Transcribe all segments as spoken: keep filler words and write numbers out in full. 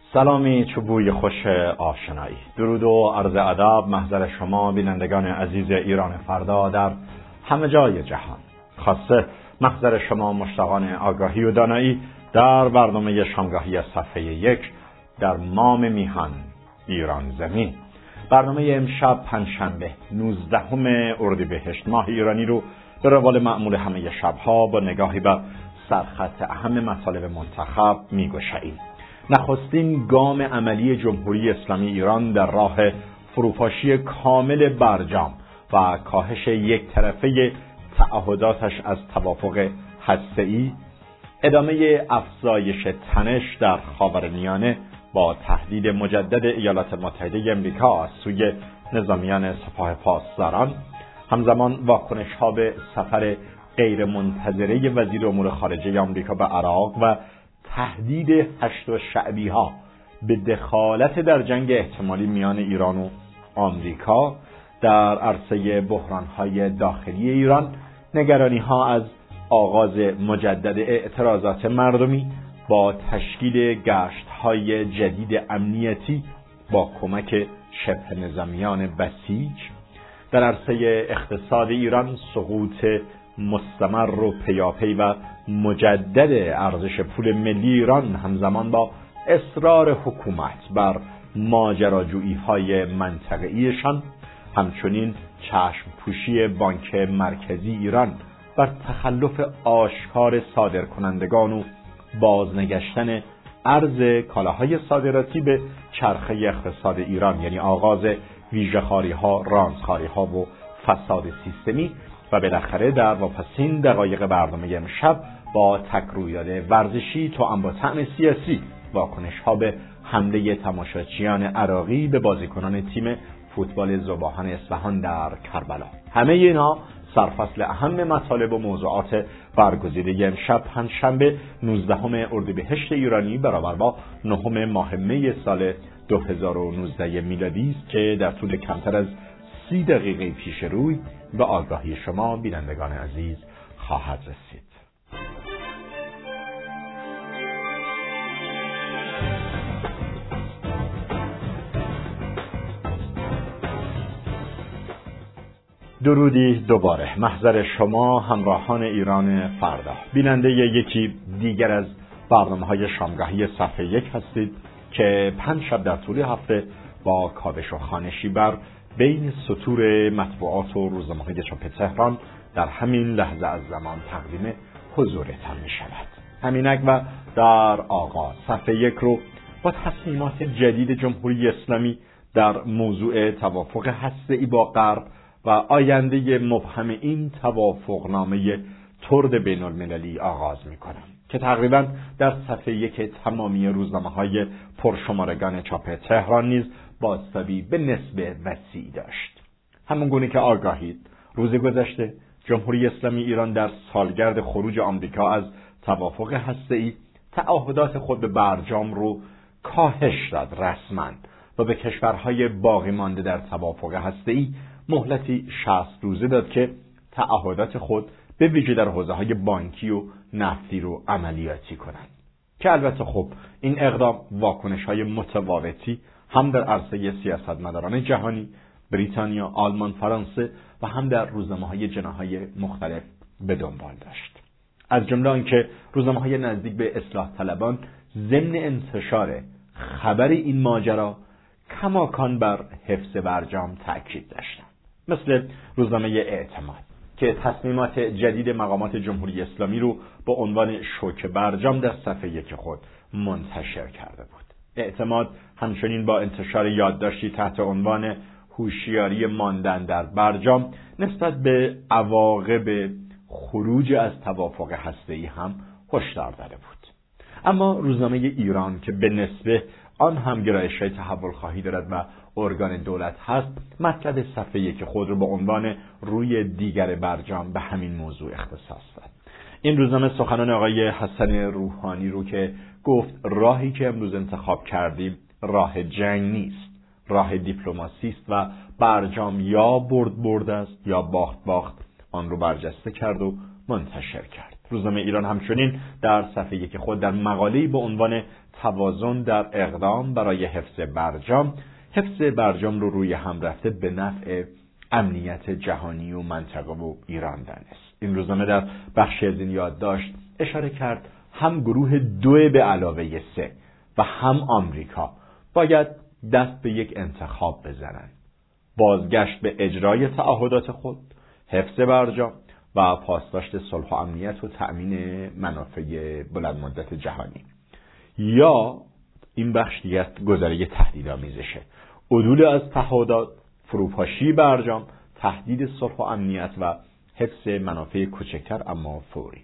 سلامی چوبوی خوش آشنایی، درود و عرض ادب محضر شما بینندگان عزیز ایران فردا در همه جای جهان، خاصه محضر شما مشتاقان آگاهی و دانایی در برنامه شامگاهی از صفحه یک در مام میهن ایران زمین. برنامه امشب پنجشنبه نوزدهم اردیبهشت ماه ایرانی رو به روال معمول همه شبها با نگاهی به سرخط اهم مطالب منتخب میگشاییم. نخستین گام عملی جمهوری اسلامی ایران در راه فروپاشی کامل برجام و کاهش یک طرفه تعهداتش از توافق هسته‌ای، ادامه افزایش تنش در خاورمیانه با تهدید مجدد ایالات متحده آمریکا از سوی نظامیان سپاه پاسداران، همزمان واکنش‌ها به سفر غیرمنتظره وزیر امور خارجه آمریکا به عراق و تهدید هشت و شعبی‌ها به دخالت در جنگ احتمالی میان ایران و آمریکا در عرصه بحران‌های داخلی ایران، نگرانی‌ها از آغاز مجدد اعتراضات مردمی با تشکیل گشت‌های جدید امنیتی با کمک شبه نظامیان بسیج، در عرصه اقتصاد ایران سقوط مستمر و پیاپی و مجدد ارزش پول ملی ایران همزمان با اصرار حکومت بر ماجراجویی‌های منطقه‌ایشان، همچنین چشم پوشی بانک مرکزی ایران بر تخلف آشکار صادرکنندگان و بازنگشتن ارز کالاهای صادراتی به چرخه اقتصاد ایران، یعنی آغاز ویژه‌خواری‌ها، رانت‌خواری‌ها و فساد سیستمی، و بالاخره در واپسین دقایق برنامه امشب با تکرویات ورزشی توأم با طعن سیاسی واکنش‌ها به حمله تماشاچیان عراقی به بازیکنان تیم فوتبال ذوباهن اصفهان در کربلا. همه اینا سرفصل اهم مطالب و موضوعات برگزیده امشب پنجشنبه نوزدهم اردیبهشت ایرانی برابر با نهم ماه می سال دو هزار و نوزده میلادی است که در طول کمتر از سی دقیقه پیش روی به آگاهی شما بینندگان عزیز خواهد رسید. درودی دوباره محضر شما همراهان ایران فردا، بیننده یکی دیگر از برنامه‌های شامگاهی صفحه یک هستید که پنج شب در طول هفته با کاوش و خوانشی بر بین سطور مطبوعات و روزنامه‌های چاپ تهران در همین لحظه از زمان تقدیم حضورتان می شود. همینک و در آغاز صفحه یک رو با تصمیمات جدید جمهوری اسلامی در موضوع توافق هسته‌ای با غرب و آینده مبهم این توافقنامه ترد بین المللی آغاز می کنم که تقریبا در صفحه یک تمامی روزنامه‌های پرشمارگان چاپ تهران نیز بازتابی به نسبه وسیع داشت. همون گونه که آگاهید، روز گذشته جمهوری اسلامی ایران در سالگرد خروج آمریکا از توافق هسته‌ای تعهدات خود به برجام رو کاهش داد رسما و به کشورهای باقی مانده در توافق هسته‌ای مهلتی شصت روزه داد که تعهدات خود به ویژه در حوزه‌های بانکی و نفتی رو عملیاتی کنند، که البته خب این اقدام واکنش‌های متفاوتی هم در عرصه سیاستمداران جهانی، بریتانیا، آلمان، فرانسه و هم در روزنامه‌های جناح‌های مختلف به دنبال داشت. از جمله آنکه روزنامه‌های نزدیک به اصلاح طلبان ضمن انتشار خبر این ماجرا کماکان بر حفظ برجام تأکید داشتند، مثل روزنامه اعتماد که تصمیمات جدید مقامات جمهوری اسلامی رو با عنوان شوک برجام در صفحه یک خود منتشر کرده بود. اعتماد همچنین با انتشار یادداشتی تحت عنوان هوشیاری ماندن در برجام نسبت به عواقب خروج از توافق هسته‌ای هم هشدار داده بود. اما روزنامه ایران که به نسبه آن هم گرایش‌های تحول خواهی دارد و ارگان دولت هست، مطلب صفحه یک خود رو با عنوان روی دیگر برجام به همین موضوع اختصاص داد. این روزنامه سخنان آقای حسن روحانی رو که گفت راهی که امروز انتخاب کردیم راه جنگ نیست، راه دیپلماسی است و برجام یا برد برد است یا باخت باخت، آن رو برجسته کرد و منتشر کرد. روزنامه ایران همچنین در صفحه یک خود در مقاله‌ای با عنوان توازن در اقدام برای حفظ برجام، حفظ برجام رو روی هم رفته به نفع امنیت جهانی و منطقه و ایران دانست. این روزنامه در بخشی از این یادداشت اشاره کرد هم گروه دو به علاوه سه و هم آمریکا باید دست به یک انتخاب بزنند: بازگشت به اجرای تعهدات خود، حفظ برجام و پاسداشت صلح و امنیت و تأمین منافع بلند مدت جهانی، یا این بخش دیگه گذاره تهدیدآمیزشه: عدول از تعهدات، فروپاشی برجام، تهدید صلح و امنیت و حفظ منافع کوچکتر اما فوری.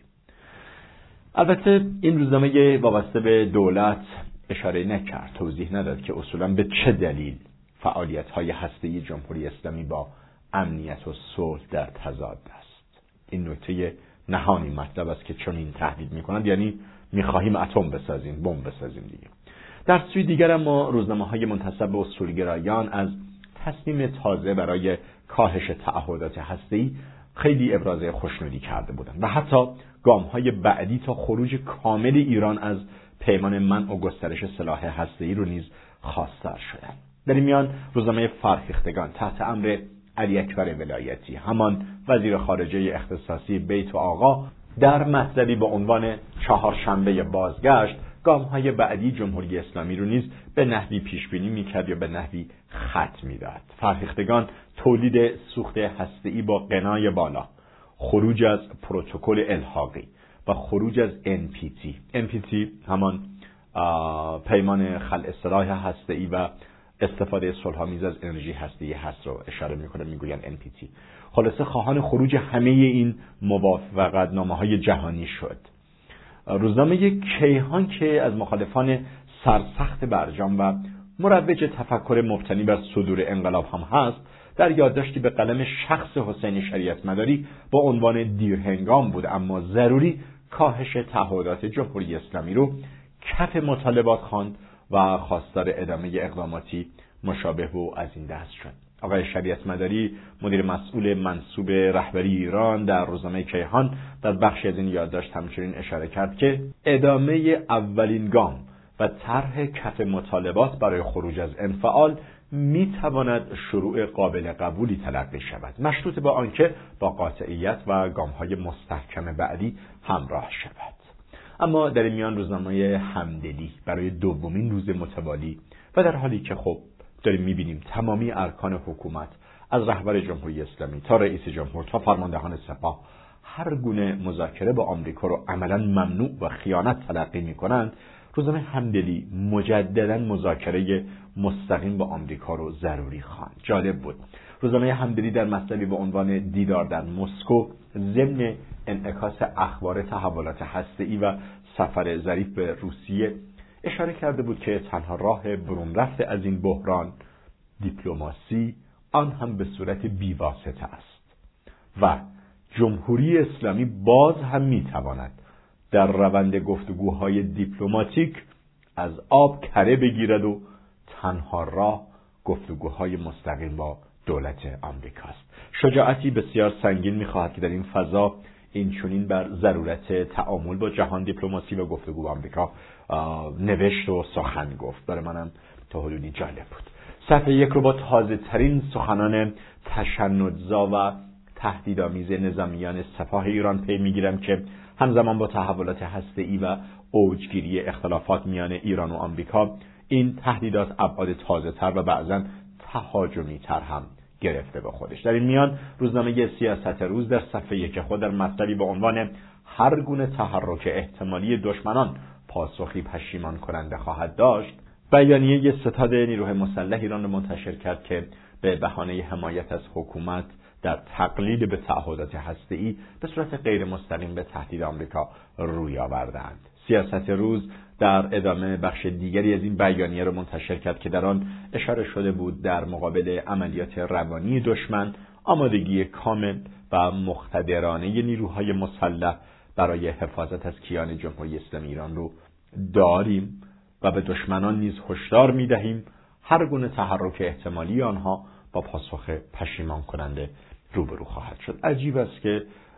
البته این روزنامه وابسته به دولت اشاره نکرد، توضیح نداد که اصولاً به چه دلیل فعالیت‌های هسته‌ای جمهوری اسلامی با امنیت و صلح در تضاد است. این نکته نهانی مطلب است که چون این تهدید می‌کنند، یعنی می‌خواهیم اتم بسازیم، بمب بسازیم دیگه. در سوی دیگر اما روزنامه‌های منتسب به اصولگرایان از تصمیم تازه برای کاهش تعهدات هسته‌ای خیلی ابراز خوشنودی کرده بودند و حتی گام‌های بعدی تا خروج کامل ایران از پیمان منع و گسترش سلاح هسته‌ای رو نیز خواستار شدند. در این میان روزنامه فرهیختگان تحت امر علی اکبر ولایتی، همان وزیر خارجه اختصاصی بیت و آقا، در مطلبی با عنوان چهارشنبه بازگشت گام‌های بعدی جمهوری اسلامی رو نیز به نحوی پیشبینی می‌کرد یا به نحوی خط می‌داد. فرهیختگان تولید سوخت هسته‌ای با غنای بالا، خروج از پروتکل الحاقی و خروج از ان پی تی. ان پی تی همان پیمان خلع سلاح هسته‌ای و استفاده صلح‌آمیز از انرژی هسته‌ای هست رو اشاره می‌کنه، میگوین ان پی تی. خلاصه خواهان خروج همه این موافقتنامه‌های جهانی شد. روزنامه کیهان که از مخالفان سرسخت برجام و مروج تفکر مبتنی بر صدور انقلاب هم هست، در یادداشتی به قلم شخص حسین شریعت مداری با عنوان دیرهنگام بود اما ضروری کاهش تعهدات جمهوری اسلامی رو کف مطالبات خواند و خواستار ادامه اقداماتی مشابه و از این دست شد. آقای شریعت مداری، مدیر مسئول منصوب رهبری ایران، در روزنامه کیهان در بخشی از این یادداشت همچنین اشاره کرد که ادامه اولین گام و طرح کف مطالبات برای خروج از انفعال می تواند شروع قابل قبولی تلقی شود، مشروط به آنکه با قاطعیت و گام‌های مستحکم بعدی همراه شود. اما در این میان روزنامه همدلی برای دومین روز متوالی و در حالی که خب داریم می‌بینیم تمامی ارکان حکومت از رهبر جمهوری اسلامی تا رئیس جمهور تا فرماندهان سپاه هر گونه مذاکره با آمریکا رو عملاً ممنوع و خیانت تلقی می‌کنند، روزنامه همدلی مجدداً مذاکره مستقیم با آمریکا رو ضروری خواند. جالب بود. روزنامه همدلی در مطلبی با عنوان دیدار در مسکو ضمن انعکاس اخبار تحولات هسته‌ای و سفر ظریف به روسیه اشاره کرده بود که تنها راه برون رفته از این بحران دیپلماسی، آن هم به صورت بی‌واسطه است و جمهوری اسلامی باز هم میتواند در روند گفتگوهای دیپلماتیک از آب کره بگیرد و تنها راه گفتگوهای مستقیم با دولت آمریکاست. شجاعتی بسیار سنگین می‌خواهد که در این فضا این چنین بر ضرورت تعامل با جهان دیپلماسی و گفتگو با آمریکا نوشت و سخن گفت. برای منم تا حدودی جالب بود. صفحه یک رو با تازه ترین سخنان تشنج‌زا و تهدیدآمیز نظامیان سپاه ایران پی میگیرم که همزمان با تحولات هسته‌ای و اوجگیری اختلافات میان ایران و آمریکا، این تهدیدات ابعاد تازه‌تر و بعضاً تهاجمی‌تر هم گرفته به خودش. در این میان روزنامه سیاست روز در صفحه یک خود در مطلبی با عنوان هر گونه تحرک احتمالی دشمنان پاسخی پشیمان کننده خواهد داشت، بیانیه ستاد نیروهای مسلح ایران را منتشر کرد که به بهانه حمایت از حکومت در تقلید به تعهدات هسته‌ای به صورت غیر مستقیم به تهدید آمریکا روی آوردند. سیاست روز در ادامه بخش دیگری از این بیانیه را منتشر کرد که در آن اشاره شده بود در مقابل عملیات روانی دشمن آمادگی کامل و مقتدرانه نیروهای مسلح برای حفاظت از کیان جمهوری اسلامی ایران رو داریم و به دشمنان نیز هشدار می‌دهیم هر گونه تحرک احتمالی آنها با پاسخ پشیمان کننده روبرو خواهد شد. عجیب است که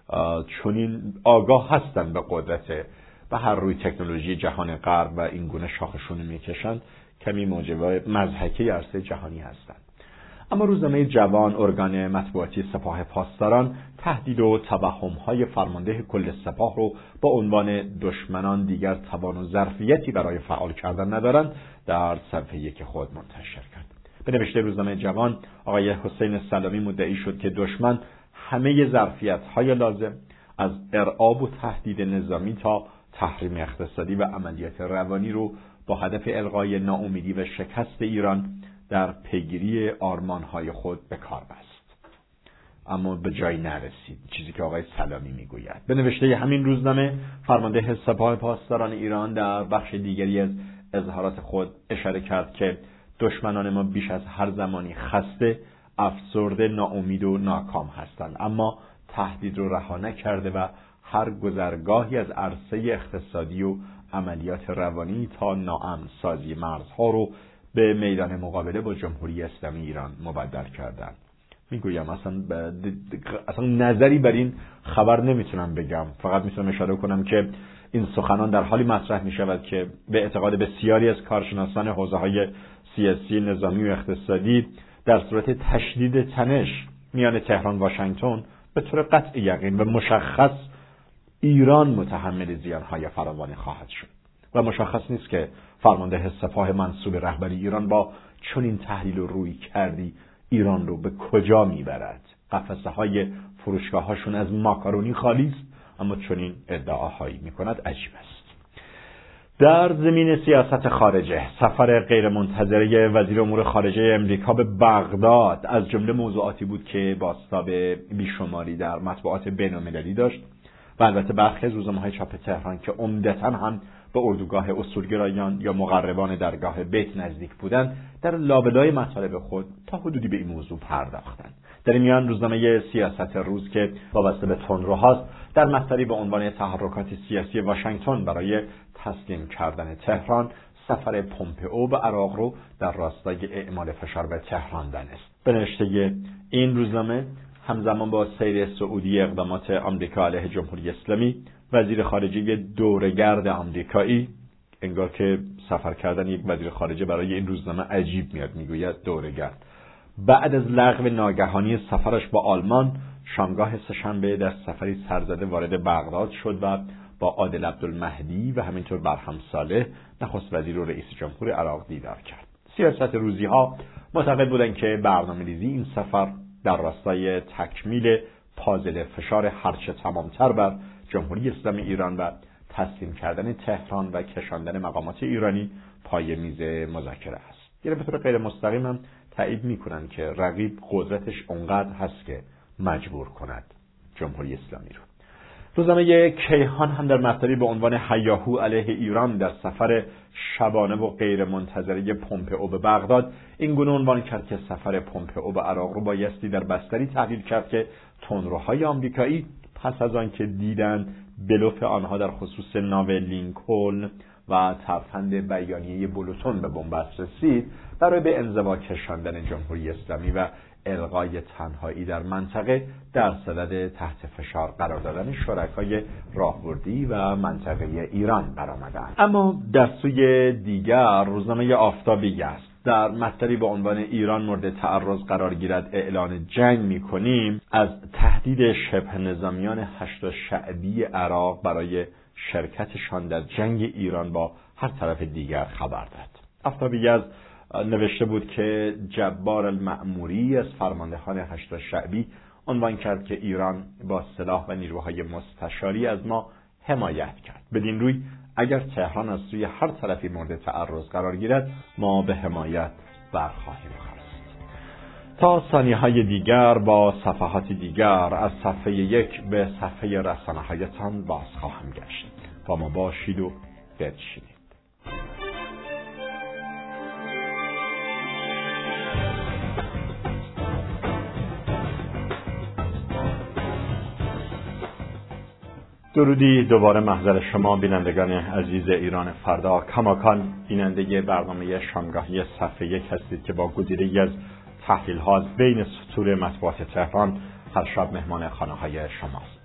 چنین آگاه هستن به قدرت به هر روی تکنولوژی جهان غرب و این گونه شاخشون میکشن، کمی موجب مضحکه عرصه جهانی هستند. اما روزنامه جوان، ارگان مطبوعاتی سپاه پاسداران، تهدید و توهم‌های فرمانده کل سپاه رو با عنوان دشمنان دیگر توان و ظرفیتی برای فعال کردن ندارند در صفحه یک خود منتشر کرد. به نوشته روزنامه جوان، آقای حسین سلامی مدعی شد که دشمن همه ظرفیت‌های لازم از ارعاب و تهدید نظامی تا تحریم اقتصادی و عملیات روانی رو با هدف الغای ناامیدی و شکست ایران در پیگیری آرمان‌های خود به کار بست، اما به جایی نرسید، چیزی که آقای سلامی میگوید. به نوشته همین روزنامه، فرمانده سپاه پاسداران ایران در بخش دیگری از اظهارات خود اشاره کرد که دشمنان ما بیش از هر زمانی خسته، افسرده، ناامید و ناکام هستند، اما تهدید رو رها نکرده و هر گذرگاهی از عرصه اقتصادی و عملیات روانی تا ناامن سازی مرزها رو به میدان مقابله با جمهوری اسلامی ایران مبدل کردند. میگویم اصلا ب... اصلا نظری بر این خبر نمیتونم بگم، فقط میتونم اشاره کنم که این سخنان در حالی مطرح میشود که به اعتقاد بسیاری از کارشناسان حوزه‌های سیاسی، نظامی و اقتصادی در صورت تشدید تنش میان تهران و واشنگتن به طور قطع یقین و مشخص ایران متحمل زیانهای فراوانی خواهد شد و مشخص نیست که فرمانده سپاه منصوب رهبری ایران با چنین تحلیل و روی کردی ایران رو به کجا میبرد. قفسه های فروشگاه هاشون از ماکارونی خالی است، اما چنین ادعاهایی میکند، عجیب است. در زمین سیاست خارجه، سفر غیرمنتظره وزیر امور خارجه امریکا به بغداد از جمله موضوعاتی بود که بازتاب بیشماری در مطبوعات بین‌المللی داشت و البته برخی از روزنامه‌های چاپ تهران که عمدتاً هم به اردوگاه اصولگرایان یا مقربان درگاه بیت نزدیک بودند، در لابلای مطالب خود تا حدودی به این موضوع پرداختند. در این میان روزنامه سیاست روز که وابسته به تندروهاست، در مطلبی به عنوان تحرکات سیاسی واشنگتن برای تسلیم کردن تهران سفر پومپئو به عراق رو در راستای اعمال فشار به تهران دانست. به نوشته این روزنامه، همزمان با سیر سعودی اقدامات آمریکا علیه جمهوری اسلامی، وزیر خارجه دوره‌گرد آمریکایی، انگار که سفر کردن یک وزیر خارجه برای این روزنامه عجیب میاد، میگوید دوره‌گرد، بعد از لغو ناگهانی سفرش با آلمان، شامگاه سه‌شنبه در سفری سرزده وارد بغداد شد و با عادل عبدالمهدی و همینطور برهم صالح، نخست وزیر و رئیس جمهور عراق دیدار کرد. سیاست روزی ها معتقد بودند که برنامه‌ریزی این سفر در راستای تکمیل پازل فشار هرچه تمامتر بر جمهوری اسلامی ایران و تسلیم کردن تهران و کشاندن مقامات ایرانی پای میز مذاکره است. یعنی به طور غیر مستقیم هم تایید میکنن که رقیب قدرتش اونقدر هست که مجبور کند جمهوری اسلامی رو. روزنامه کیهان هم در مطلبی به عنوان هیاهو علیه ایران در سفر شبانه و غیر منتظره پومپئو به بغداد این گونه عنوان کرد که سفر پومپئو به عراق رو بایستی در بستری تحلیل کرد که تندروهای آمریکایی پس از آن که دیدند بلوف آنها در خصوص ناو لینکلن و ترفند بیانیه بولتون به بنبست رسید، برای به انزوا کشاندن جمهوری اسلامی و الغای تنهایی در منطقه در صدد تحت فشار قرار دادن شرکای راهبردی و منطقه ایران برآمدند. اما در سوی دیگر روزنامه آفتابی است در مطلبی به عنوان ایران مورد تعرض قرار گیرد اعلان جنگ می‌کنیم، از تهدید شبه نظامیان هشت شعبی عراق برای شرکتشان در جنگ ایران با هر طرف دیگر خبر داد. آفتابی از نوشته بود که جبار المأموری از فرماندهان هشت شعبی عنوان کرد که ایران با سلاح و نیروهای مستشاری از ما حمایت کرد. بدین روی اگر تهران از سوی هر طرفی مورد تعرض قرار گیرد، ما به حمایت برخواهیم خواست. تا ثانیه‌های دیگر با صفحات دیگر از صفحه یک به صفحه رسانه‌هایتان باز خواهم گشت. با ما باشید و بنشینید. درودی دوباره محضر شما بینندگان عزیز ایران فردا. کماکان بیننده برنامه شامگاهی صفحه یک هستید که با گزیده‌ای از تحلیل‌ها از بین سطور مطبوعات تهران هر شب مهمان خانه‌های شماست.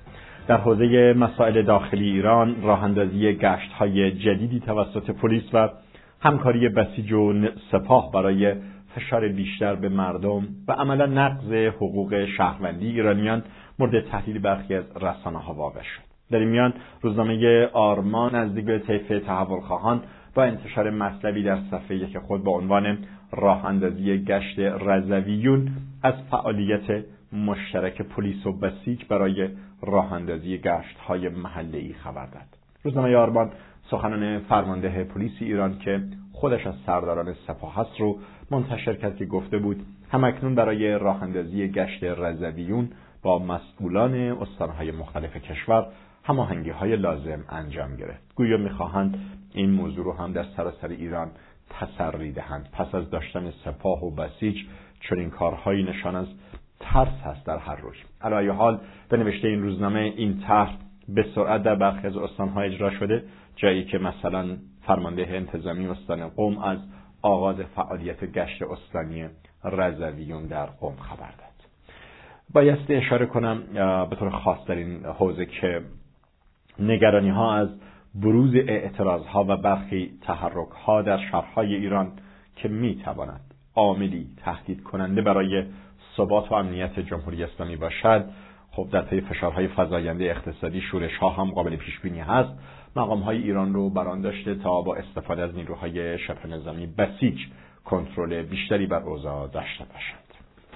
در حوزه مسائل داخلی ایران، راه‌اندازی گشت‌های جدیدی توسط پلیس و همکاری بسیج و سپاه برای فشار بیشتر به مردم و عملا نقض حقوق شهروندی ایرانیان مورد تحلیل برخی از رسانه‌ها واقع شد. در این میان روزنامه آرمان نزدیک به طیف تحول خواهان با انتشار مطلبی در صفحه یک خود با عنوان راه‌اندازی گشت رضویون از فعالیت مشترک پلیس و بسیج برای راه‌اندازی گشت‌های محله‌ای خبر داد. روزنامه آرمان سخنان فرمانده پلیس ایران که خودش از سرداران سپاه است رو منتشر کرد که گفته بود همکنون برای راه‌اندازی گشت رضویون با مسئولان استان‌های مختلف کشور هماهنگی‌های لازم انجام گرفت. گویا می‌خواهند این موضوع رو هم در سراسر ایران تسری دهند. پس از داشتن سپاه و بسیج چنین کارهایی نشان از ترس هست در هر روی. علی ای حال به نوشته این روزنامه این طرح به سرعت در برخی از استان‌ها اجرا شده، جایی که مثلا فرمانده انتظامی استان قم از آغاز فعالیت گشت استانی رضویون در قم خبر داد. بایستی اشاره کنم به طور خاص در این حوزه که نگرانی ها از بروز اعتراض ها و برخی تحرک ها در شهرهای ایران که می تواند عاملی تهدید کننده برای ثبات و امنیت جمهوری اسلامی باشد، خب در پی فشارهای فزاینده اقتصادی شورش ها هم قابل پیش بینی هست. مقام های ایران رو برآن داشته تا با استفاده از نیروهای شبه نظامی بسیج کنترل بیشتری بر اوضاع داشته باشند.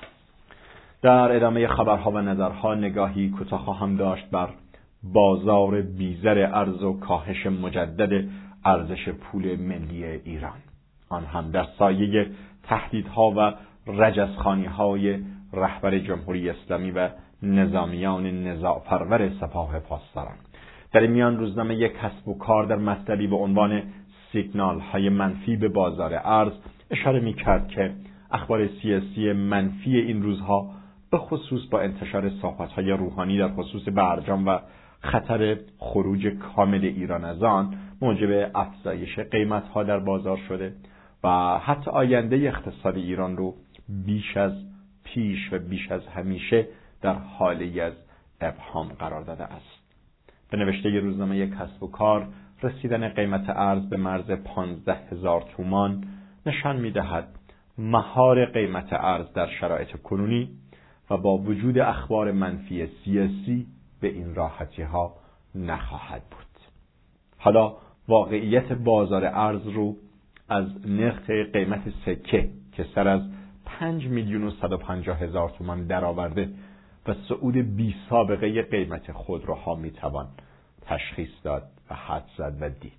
در ادامه خبرها و نظرها نگاهی کوتاه خواهم داشت بر بازار بیزر ارز و کاهش مجدد ارزش پول ملی ایران، آن هم در سایه تهدیدها و رجزخوانی‌های رهبر جمهوری اسلامی و نظامیان نزاع‌پرور سپاه پاسداران. در این میان روزنامه یک کسب و کار در مطلبی به عنوان سیگنال‌های منفی به بازار ارز اشاره می‌کرد که اخبار سیاسی منفی این روزها به خصوص با انتشار صحبت‌های روحانی در خصوص برجام و خطر خروج کامل ایران از آن موجب افزایش قیمت‌ها در بازار شده و حتی آینده اقتصاد ایران رو بیش از پیش و بیش از همیشه در حالی از ابهام قرار داده است. به نوشته روزنامه یک کسب و کار، رسیدن قیمت ارز به مرز پانزده هزار تومان نشان می‌دهد مهار قیمت ارز در شرایط کنونی و با وجود اخبار منفی سیاسی به این راحتی ها نخواهد بود. حالا واقعیت بازار ارز رو از نرخ قیمت سکه که سر از پنج میلیون و صد و پنجاه هزار تومان درآورده و صعود بی سابقه قیمت خودروها میتوان تشخیص داد و حد زد و دید.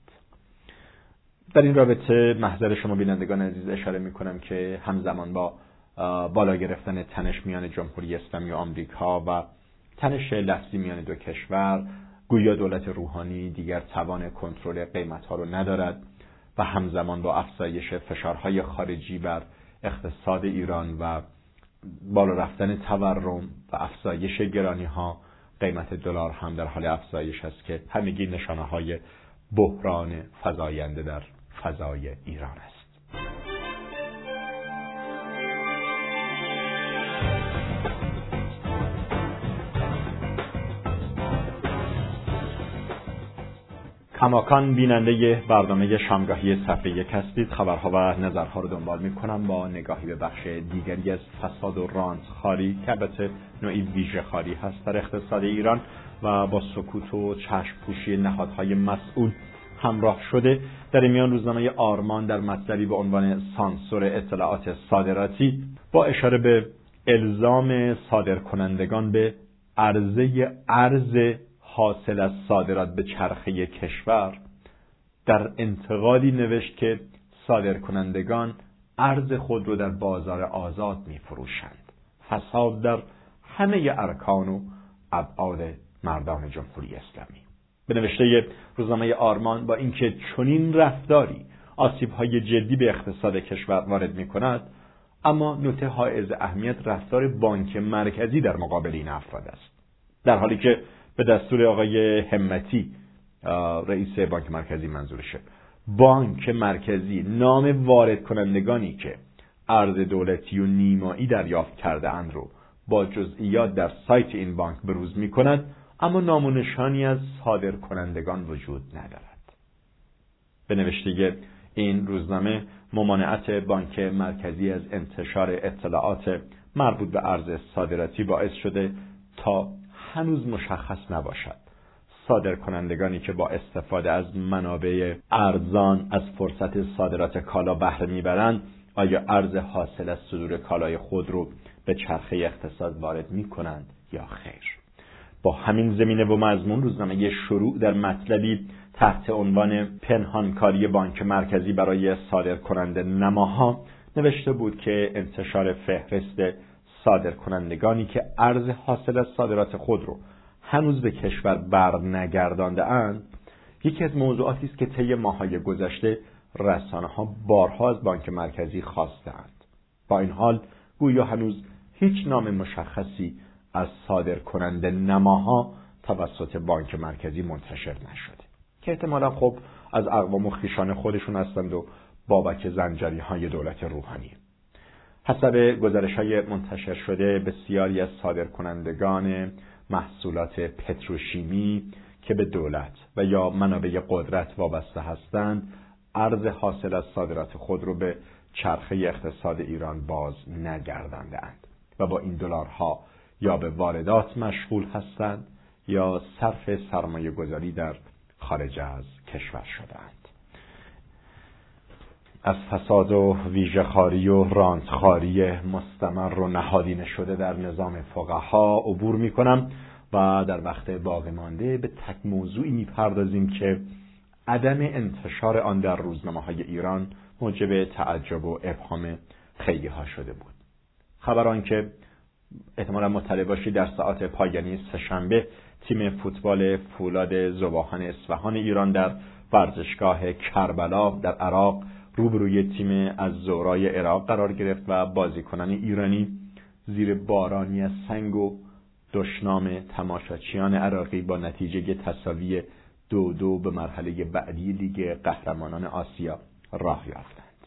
در این رابطه محضر شما بینندگان عزیز اشاره میکنم که همزمان با بالا گرفتن تنش میان جمهوری اسلامی و آمریکا و تنش لفظی میان دو کشور، گویا دولت روحانی دیگر توان کنترل قیمت‌ها رو ندارد و همزمان با افزایش فشارهای خارجی بر اقتصاد ایران و بالا رفتن تورم و افزایش گرانی‌ها، قیمت دلار هم در حال افزایش است که همگی نشانه‌های بحران فزاینده در فضای ایران است. کماکان بیننده برنامه شامگاهی صفحه یک هستید. خبرها و نظرها رو دنبال می‌کنم با نگاهی به بخش دیگری از فساد و رانت خاری که البته نوعی ویژه خاری هست در اقتصاد ایران و با سکوت و چشم پوشی نهادهای مسئول همراه شده. در این میان روزنامه آرمان در مطلبی به عنوان سانسور اطلاعات صادراتی با اشاره به الزام صادرکنندگان به عرضه ارز حاصل از صادرات به چرخه کشور در انتقادی نوشت که صادرکنندگان ارز خود را در بازار آزاد می فروشند. فساد در همه ارکان و ابعاد مردم جمهوری اسلامی. به نوشته روزنامه آرمان با اینکه چنین رفتاری آسیب‌های جدی به اقتصاد کشور وارد می‌کند، اما نکته حائز اهمیت رفتار بانک مرکزی در مقابل این افراد است. در حالی که به دستور آقای همتی رئیس بانک مرکزی منظورشه، بانک مرکزی نام وارد کنندگانی که ارز دولتی و نیمایی دریافت کرده اند رو با جزئیات در سایت این بانک بروز می کند، اما نامونشانی از صادر کنندگان وجود ندارد. به نوشته این روزنامه، ممانعت بانک مرکزی از انتشار اطلاعات مربوط به ارز صادراتی باعث شده تا هنوز مشخص نباشد صادر کنندگانی که با استفاده از منابع ارزان از فرصت صادرات کالا بهره میبرند آیا ارز حاصل از صدور کالای خود رو به چرخه اقتصاد وارد میکنند یا خیر. با همین زمینه و مضمون روزنامه شروع در مطلبی تحت عنوان پنهانکاری بانک مرکزی برای صادر کننده نماها نوشته بود که انتشار فهرست صادر کنندگانی که ارز حاصل از صادرات خود رو هنوز به کشور برنگردانده اند یکی از موضوعاتی است که طی ماه‌های گذشته رسانه‌ها بارها از بانک مرکزی خواستند. با این حال گویا هنوز هیچ نام مشخصی از صادر کننده نماها توسط بانک مرکزی منتشر نشده که احتمالا خب از اقوام و خویشان خودشون هستند و بابک زنجری‌های دولت روحانی. حسب گزارش‌های منتشر شده بسیاری از صادر کنندگان محصولات پتروشیمی که به دولت و یا منابع قدرت وابسته هستند ارز حاصل از صادرات خود رو به چرخه اقتصاد ایران باز نگرداندند و با این دلارها یا به واردات مشغول هستند یا صرف سرمایه گذاری در خارج از کشور شدند. از فساد و ویژه‌خواری و رانتخواری مستمر و نهادینه شده در نظام فقها عبور می کنم و در وقت باقی مانده به تک موضوعی می پردازیم که عدم انتشار آن در روزنامه‌های ایران موجب تعجب و ابهام خیلی ها شده بود. خبر آن که احتمالا مطلع باشید در ساعات پایانی سه‌شنبه تیم فوتبال فولاد ذوباهن اصفهان ایران در ورزشگاه کربلا در عراق روبروی تیم از زورای عراق قرار گرفت و بازیکنان ایرانی زیر بارانی از سنگ و دشنام تماشاچیان عراقی با نتیجه تساوی دو دو به مرحله بعدی لیگ قهرمانان آسیا راه یافتند.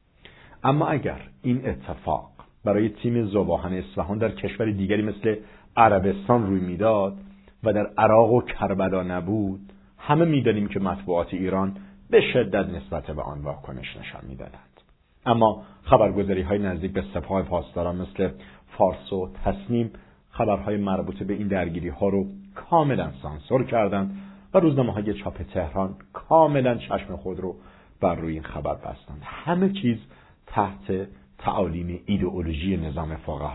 اما اگر این اتفاق برای تیم ذوباهن اصفهان در کشور دیگری مثل عربستان روی میداد و در عراق و کربلا نبود، همه میدانیم که مطبوعات ایران به شدت نسبت به آن واکنش نشان میدادند. اما خبرگزاری های نزدیک به سپاه پاسداران مثل فارس و تصنیم خبرهای مربوط به این درگیری ها رو کاملا سانسور کردند و روزنامه های چاپ تهران کاملا چشم خود رو بر روی این خبر بستند. همه چیز تحت تعالیم ایدئولوژی نظام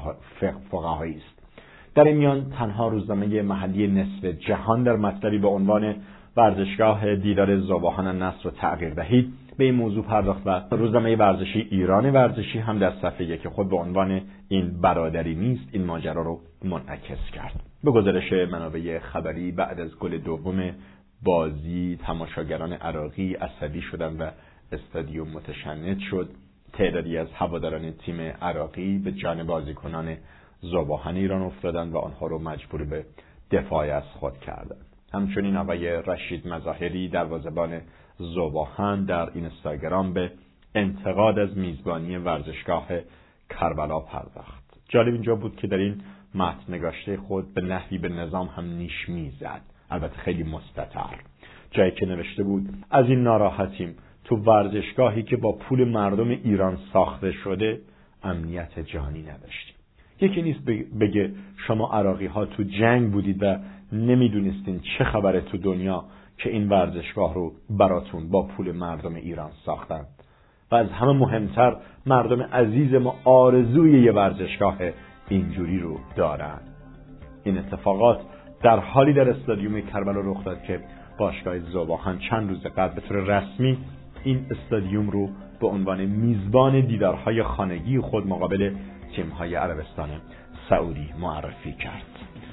فقهایی است. در این میان تنها روزنامه محلی نصف جهان در مطلبی به عنوان ورزشگاه دیدار ذوباهن النصر رو تغییر دهید به این موضوع پرداخت و روزنامه ورزشی ایران ورزشی هم در صفحه یک خود به عنوان این برادری نیست این ماجرا رو منعکس کرد. به گزارش منابع خبری بعد از گل دوم بازی تماشاگران عراقی عصبی شدند و استادیوم متشنج شد. تعدادی از هواداران تیم عراقی به جان بازیکنان ذوباهن ایران افتادند و آنها رو مجبور به دفاع از خود کردند. همچنین آقای رشید مظاهری دروازه‌بان ذوباهن در اینستاگرام به انتقاد از میزبانی ورزشگاه کربلا پرداخت. جالب اینجا بود که در این متن نگاشته خود به نحوی به نظام هم نیش میزد، البته خیلی مستتر، جایی که نوشته بود از این ناراحتیم تو ورزشگاهی که با پول مردم ایران ساخته شده امنیت جانی نداشتیم. یکی نیست بگه شما عراقی ها تو جنگ بودید و نمیدونستین چه خبره تو دنیا که این ورزشگاه رو براتون با پول مردم ایران ساختن و از همه مهمتر مردم عزیز ما آرزوی یه ورزشگاه اینجوری رو دارن. این اتفاقات در حالی در استادیوم کربلا رخ داد که باشگاه ذوباهن چند روز قبل به طور رسمی این استادیوم رو به عنوان میزبان دیدارهای خانگی خود مقابل تیم‌های عربستان سعودی معرفی کرد.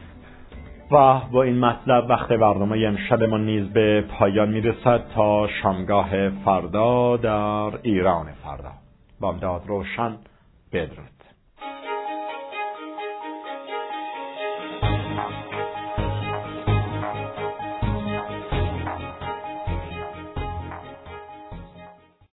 و با این مطلب وقت برنامه امشب ما نیز به پایان میرسد تا شامگاه فردا در ایران فردا. بامداد روشن، بدرود.